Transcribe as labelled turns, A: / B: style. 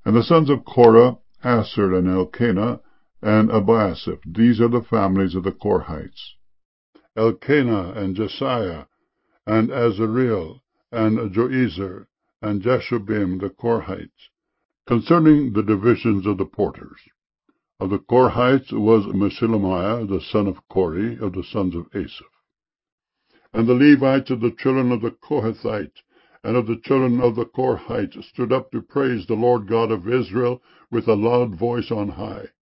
A: And the sons of Korah, Assir, and Elkanah, and Abiasaph. These are the families of the Korhites. Elkanah, and Jesiah, and Azareel, and Joezer, and Jashubim, the Korhites. Concerning the divisions of the porters. Of the Korhites was Meshelemiah, the son of Kori, of the sons of Asaph. And the Levites of the children of the Kohathites, and of the children of the Korhites, stood up to praise the Lord God of Israel with a loud voice on high.